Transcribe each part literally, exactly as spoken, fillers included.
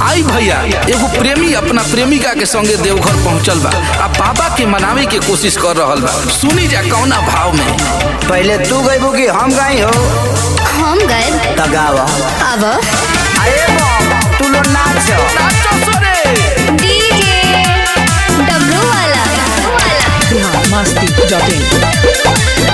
आई भैया एगो प्रेमी अपना प्रेमिका के संगे देवघर पहुंचल बा आ बाबा के मनावे के कोशिश कर रहल बा। सुनी जा कौना भाव में। पहले तू गईबू कि हम गई हो? हम गए त गावा अब अरे बम तू लो नाच नाचो सोरे डीजे डब्लू वाला बिहार मस्ती डॉट इन।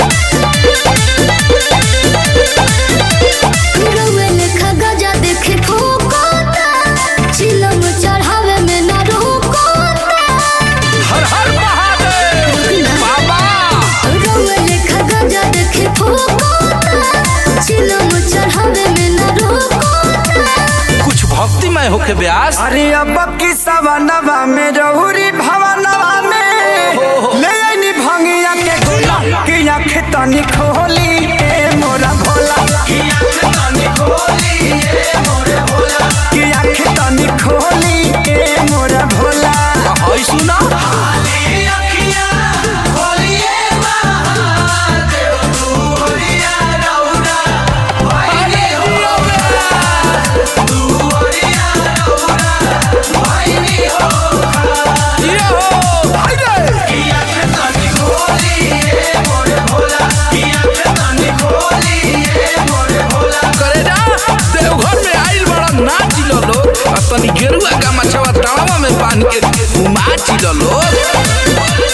हर हर महादेव बाबा। कुछ भक्तिमय होके ब्यास। अरे अब की सवनवा में रहुरी भवनवा में ले आईनी भंगिया के गोला की आँख तनी खोली ए मोरा भोला की आँख तनी खोली ए मोरा भोला की आँख तनी खोली ए मोरा भोला। हई सुना तनी गेरुआ का मछवा तावा में बांध के घुमा चिलो लोग।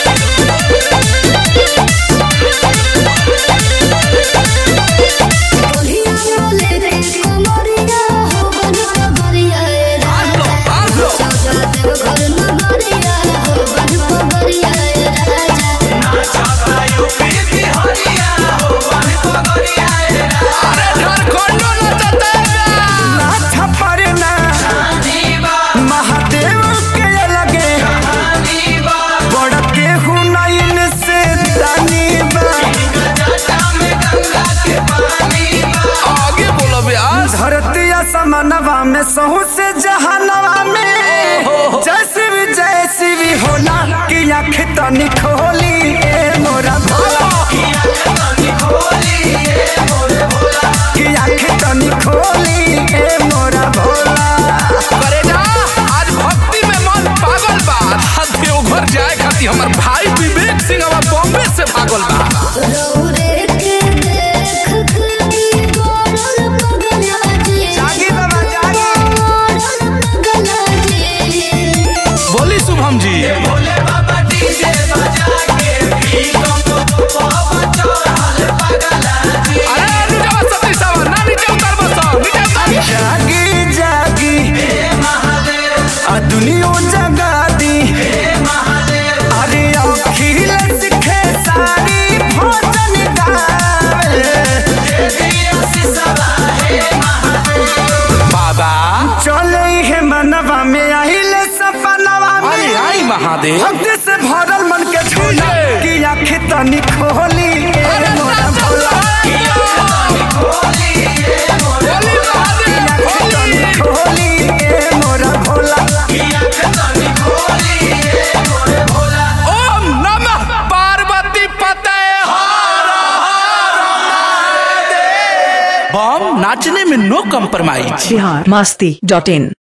समनवा में सहू से जहानवा में जैसी भी जैसी भी होला की आँख तनी खोली ए मोरा भोला की आँख तनी खोली ए मोरा भोला की आँख तनी खोली ए मोरा भोला। करे जा आज भक्ति में मन पागल बा। देवघर जाए खातिर हमर भाई विवेक सिंह अब बॉम्बे से भागल बा। शुभम जी भोले बाबा डीजे बजा के भी अरे नीचे सती सावन ना नीचे उतर बस नीचे उतर। जागी जागी हे महादेव आ दुनिया जगा दी हे महादेव अरे अखिल सिखे सारी भोजन गावे देवी सवा हे महादेव बाबा चले हे मनवा में आइले सपनवा आई आई महादेव भक्ति से भरल मन के झूला की आँख तनी खोली ए मोरा भोला की आँख तनी खोली ए मोरा भोला की आँख तनी खोली ए मोरा भोला की आँख तनी खोली ए मोरा भोला। ओम नमः पार्वती पते हर हर महादेव। बम नाचने में नो कम्प्रोमाइज। बिहार मस्ती डॉट इन।